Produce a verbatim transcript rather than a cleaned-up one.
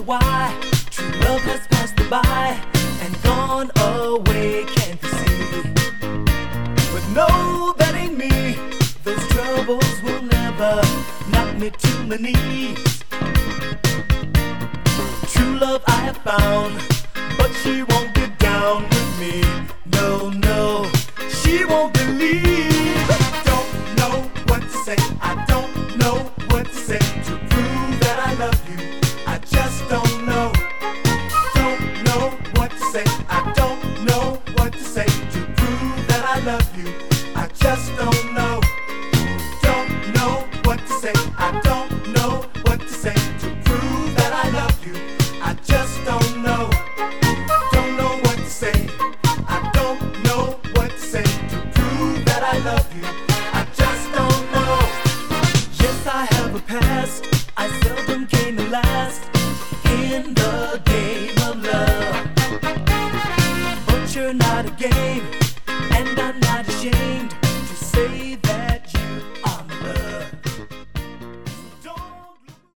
why true love has passed me by and gone away, can't you see? But know that in me, those troubles will never knock me to my knees. True love I have found, but she won't get down with me. No, no, she won't believe. Don't know what to say, I don't know what to say.